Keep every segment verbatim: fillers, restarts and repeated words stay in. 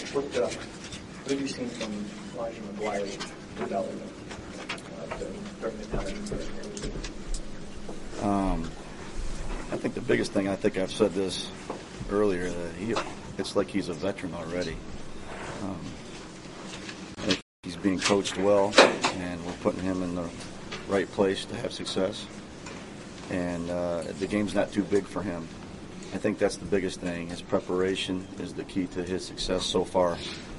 what, uh, what have you seen from Elijah McGuire's development uh, during the time? Um, I think the biggest thing, I think I've said this earlier, that he, it's like he's a veteran already. Um, I think he's being coached well, and we're putting him in the right place to have success. And uh, the game's not too big for him. I think that's the biggest thing. His preparation is the key to his success so far.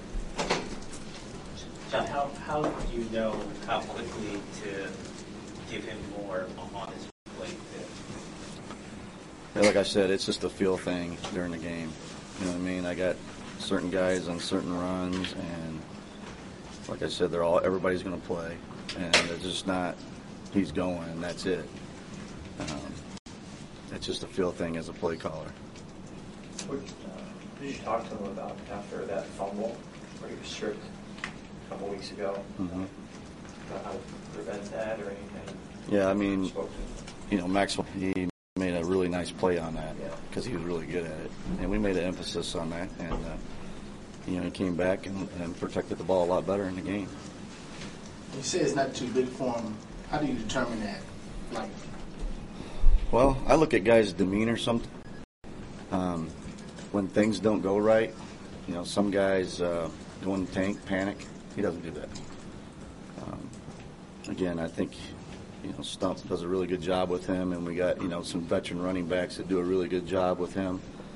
John, how, how do you know how quickly to give him more on his plate? Yeah, like I said, it's just a feel thing during the game. You know what I mean? I got certain guys on certain runs, and like I said, they're all everybody's going to play, and it's just not he's going and that's it. Um, it's just a feel thing as a play caller. What, uh, did you talk to him about after that fumble where he was stripped a couple weeks ago? Mm-hmm. About how to prevent that or anything? Yeah, I mean, you know, Maxwell, he made a really nice play on that because yeah. he was really good at it. And we made an emphasis on that. And, uh, you know, he came back and, and protected the ball a lot better in the game. You say it's not too big for him. How do you determine that? Like, Well, I look at guys' demeanor sometimes. Um, when things don't go right, you know, some guys uh, go in the tank, panic. He doesn't do that. Um, again, I think, you know, Stump does a really good job with him, and we got, you know, some veteran running backs that do a really good job with him.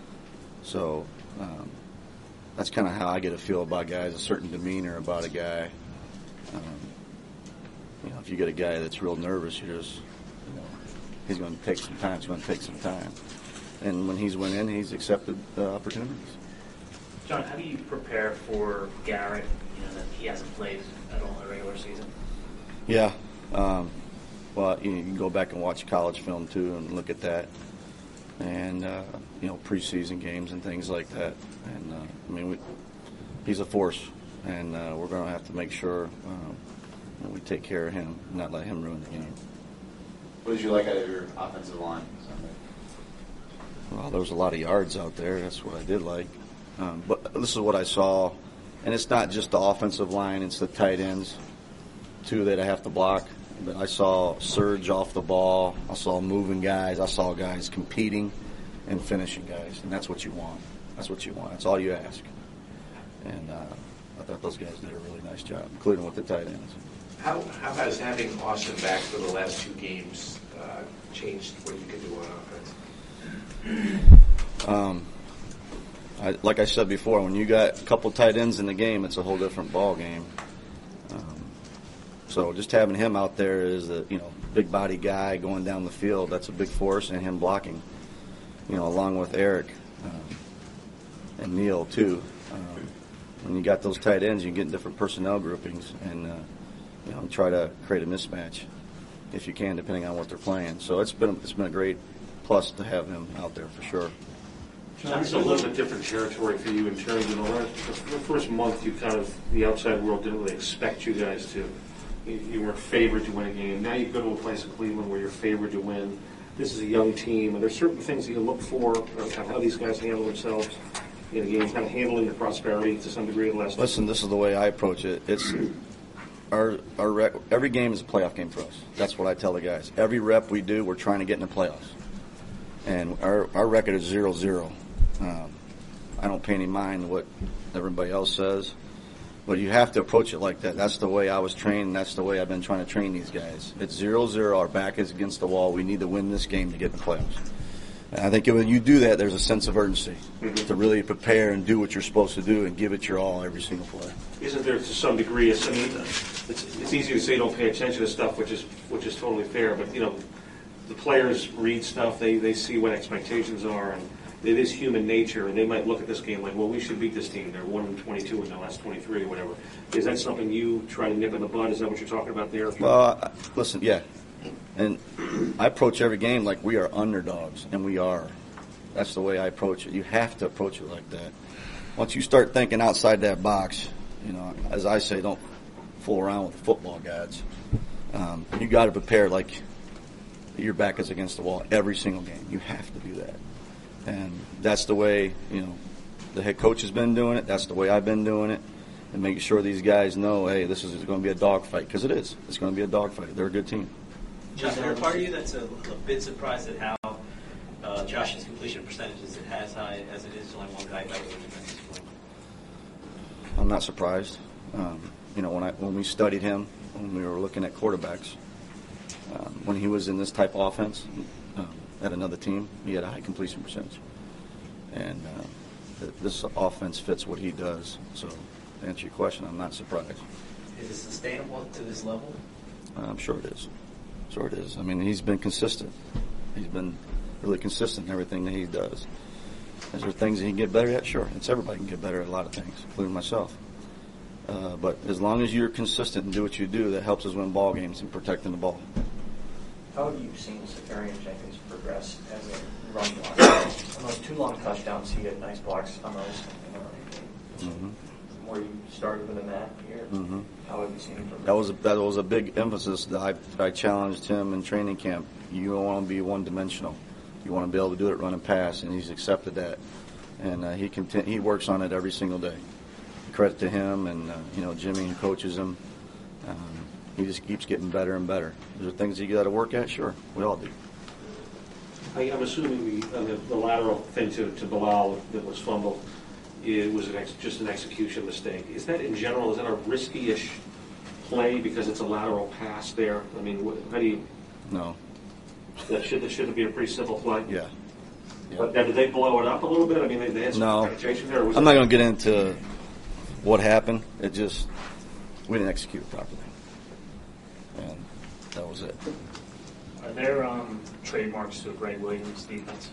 So um, that's kind of how I get a feel about guys, a certain demeanor about a guy. Um, you know, if you get a guy that's real nervous, you're just, you know, he's going to take some time. It's going to take some time. And when he's went in, he's accepted the opportunities. John, how do you prepare for Garrett, you know, that he hasn't played at all in the regular season? Yeah. Um, well, you, you can go back and watch college film, too, and look at that. And, uh, you know, preseason games and things like that. And, uh, I mean, we, he's a force, and uh, we're going to have to make sure uh, that we take care of him, not let him ruin the game. What did you like out of your offensive line Sunday? Well, there was a lot of yards out there. That's what I did like. Um, but this is what I saw. And it's not just the offensive line. It's the tight ends, too, that I have to block. But I saw surge off the ball. I saw moving guys. I saw guys competing and finishing guys. And that's what you want. That's what you want. That's all you ask. And uh, I thought those guys did a really nice job, including with the tight ends. How, how has having Austin back for the last two games uh, changed what you can do on offense? Um, I, like I said before, when you got a couple tight ends in the game, it's a whole different ball game. Um, so just having him out there is a you know big body guy going down the field. That's a big force, and him blocking. You know, along with Eric um, and Neil too. Um, when you got those tight ends, you get different personnel groupings and uh, you know try to create a mismatch if you can, depending on what they're playing. So it's been it's been a great plus to have him out there for sure. John, it's a little bit different territory for you in terms of, you know, the first month you kind of, the outside world didn't really expect you guys to, you, you weren't favored to win a game. Now you go to a place in Cleveland where you're favored to win. This is a young team, and there's certain things that you look for, uh, kind of how these guys handle themselves in a game, kind of handling the prosperity to some degree. The last Listen, this is the way I approach it. It's our our rec, every game is a playoff game for us. That's what I tell the guys. Every rep we do, we're trying to get in the playoffs. And our, our record is zero zero. Um, I don't pay any mind what everybody else says, but you have to approach it like that. That's the way I was trained, and that's the way I've been trying to train these guys. It's zero zero. Our back is against the wall. We need to win this game to get in the playoffs. And I think when you do that, there's a sense of urgency mm-hmm. to really prepare and do what you're supposed to do and give it your all every single play. Isn't there to some degree? I mean, it's, it's easy to say don't pay attention to stuff, which is which is totally fair, but you know. The players read stuff, they, they see what expectations are, and it is human nature, and they might look at this game like, well, we should beat this team. They're one and twenty-two in the last twenty-three or whatever. Is that something you try to nip in the bud? Is that what you're talking about there? Well, uh, listen, yeah. And I approach every game like we are underdogs, and we are. That's the way I approach it. You have to approach it like that. Once you start thinking outside that box, you know, as I say, don't fool around with the football gods. Um, you got to prepare like your back is against the wall every single game. You have to do that. And that's the way, you know, the head coach has been doing it. That's the way I've been doing it, and making sure these guys know, hey, this is going to be a dogfight, because it is. It's going to be a dogfight. They're a good team. Josh, is there a part of you that's a, a bit surprised at how uh, Josh's completion percentage is as high as it is, only one guy better than him at this point? I'm not surprised. Um, you know, when I when we studied him, when we were looking at quarterbacks, um, when he was in this type of offense um, at another team, he had a high completion percentage. And uh, th- this offense fits what he does. So, to answer your question, I'm not surprised. Is it sustainable to this level? Uh, I'm sure it is. Sure it is. I mean, he's been consistent. He's been really consistent in everything that he does. Is there things that he can get better at? Sure. It's everybody can get better at a lot of things, including myself. Uh, but as long as you're consistent and do what you do, that helps us win ball games and protecting the ball. How have you seen Safarian Jenkins progress as a run blocker? On those two long touchdowns, he had nice blocks on those. Mm-hmm. Where you started with him at here, Mm-hmm. how have you seen him progress? That was a, that was a big emphasis that I, that I challenged him in training camp. You don't want to be one-dimensional. You want to be able to do it, run and pass, and he's accepted that. And uh, he conti- he works on it every single day. Credit to him, and uh, you know, Jimmy coaches him. Um, he just keeps getting better and better. Is there things you got to work at? Sure, we all do. I, I'm assuming the, uh, the, the lateral thing to, to Bilal that was fumbled, it was an ex, just an execution mistake. Is that in general, is that a risky-ish play because it's a lateral pass there? I mean, wh- how do you, No. that should, that should be a pretty simple play? Yeah. Yeah. But then did they blow it up a little bit? I mean, they, they had some No. penetration there? Or was I'm it- not going to get into what happened. It just, we didn't execute it properly. And that was it. Are there um, trademarks to Greg Williams' defense?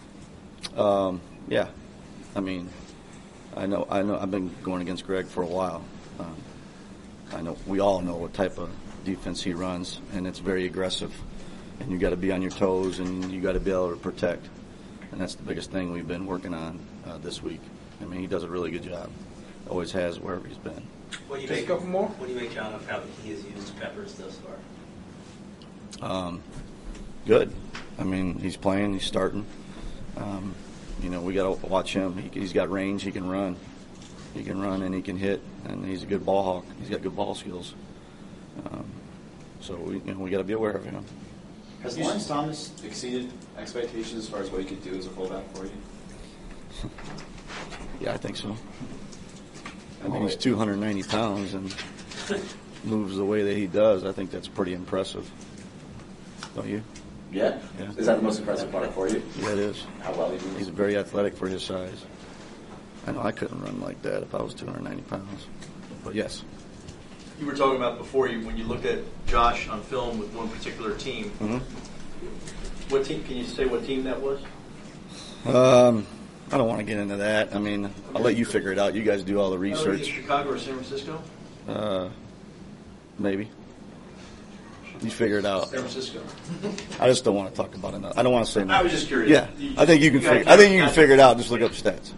Um, yeah. I mean, I know, I know, I've been going against Greg for a while. Um, I know, we all know what type of defense he runs, and it's very aggressive. And you got to be on your toes, and you got to be able to protect. And that's the biggest thing we've been working on uh, this week. I mean, he does a really good job. Always has wherever he's been. What do you Just make, a couple more? What do you make, John, of how he has used Peppers thus far? Um, good. I mean, he's playing. He's starting. Um, you know, we got to watch him. He, he's got range. He can run. He can run and he can hit. And he's a good ball hawk. He's got good ball skills. Um, so we, you know, we got to be aware of him. Has Lawrence Thomas exceeded expectations as far as what he could do as a fullback for you? Yeah, I think so. I mean, he's two hundred ninety pounds and moves the way that he does. I think that's pretty impressive. Don't you? Yeah? Yeah. Is that the most impressive part for you? Yeah, it is. How well he moves? He's very athletic for his size. I know I couldn't run like that if I was two hundred ninety pounds. But yes. You were talking about before, you when you looked at Josh on film with one particular team. Mm-hmm. What team? Can you say what team that was? Um, I don't want to get into that. I mean, I'll let you figure it out. You guys do all the Was it research. Chicago or San Francisco? Uh, maybe. You figure it out. San Francisco. I just don't want to talk about it. I don't want to say. I was just curious. Yeah, You- I think you can. you gotta Figure, I think you keep- can figure it out. Just look up stats.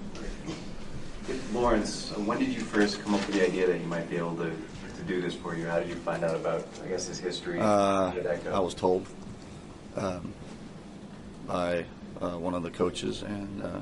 Lawrence, when did you first come up with the idea that you might be able to, to do this for you? How did you find out about, I guess, his history? Uh, How did that go? I was told um, by uh, one of the coaches, and uh,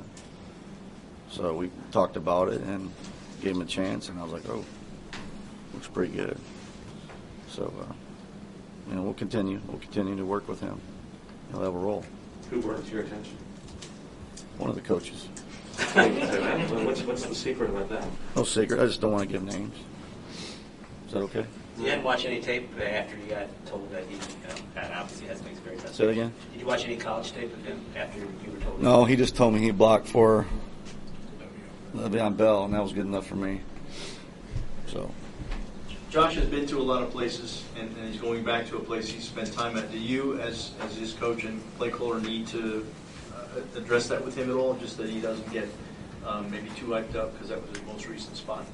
so we talked about it and gave him a chance, and I was like, "Oh, looks pretty good." So, uh, you know, we'll continue. We'll continue to work with him. He'll have a role. Who brought it to your attention? One of the coaches. what's, what's the secret about that? No secret. I just don't want to give names. Is that okay? You didn't watch any tape after you got told that he, you know, obviously has some experience. Say it again? Did you watch any college tape of him after you were told? No, he just told me he blocked for Le'Veon Bell, and that was good enough for me. So. Josh has been to a lot of places, and, and he's going back to a place he's spent time at. Do you, as as his coach and play caller, need to uh, address that with him at all, just that he doesn't get um, maybe too hyped up because that was his most recent spot?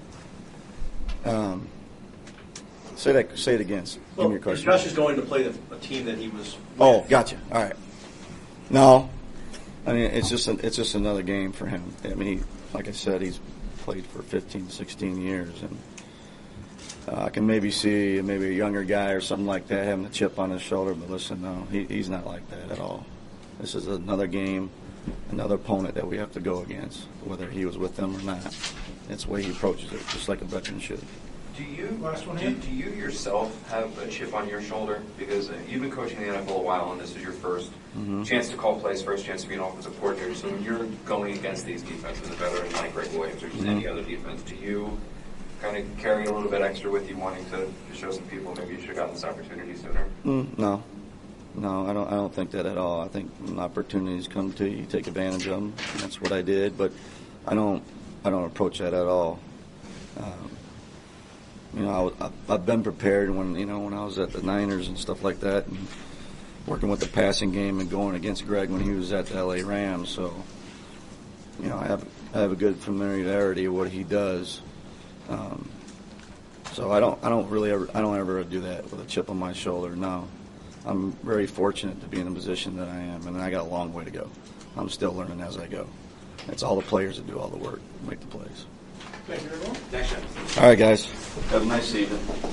Um, say that. Say it again. Give Well, me your question. Josh is going to play the, a team that he was with. Oh, gotcha. All right. No, I mean it's just an, it's just another game for him. I mean, he, like I said, he's played for fifteen, sixteen years, and uh, I can maybe see maybe a younger guy or something like that having a chip on his shoulder. But listen, no, he, he's not like that at all. This is another game. another opponent that we have to go against, whether he was with them or not. That's the way he approaches it, just like a veteran should. Do you, Last one do, here. do you yourself have a chip on your shoulder? Because uh, you've been coaching the N F L a while, and this is your first Mhm. chance to call plays, first chance to be an offensive coordinator. So when you're going against these defenses, a veteran like Greg Williams or just Mhm. any other defense, do you kind of carry a little bit extra with you, wanting to, to show some people maybe you should have gotten this opportunity sooner? Mm, no, no, I don't. I don't think that at all. I think when opportunities come to you, you take advantage of them. And that's what I did. But I don't. I don't approach that at all. Um, you know, I, was- I, I've been prepared when you know when I was at the Niners and stuff like that, and working with the passing game and going against Greg when he was at the L A Rams. So, you know, I have I have a good familiarity of what he does. Um, so I don't I don't really ever I don't ever do that with a chip on my shoulder. No, I'm very fortunate to be in the position that I am, and I got a long way to go. I'm still learning as I go. It's all the players that do all the work, make the plays. Thank you, everyone. Thanks, Sean. All right, guys. Have a nice evening.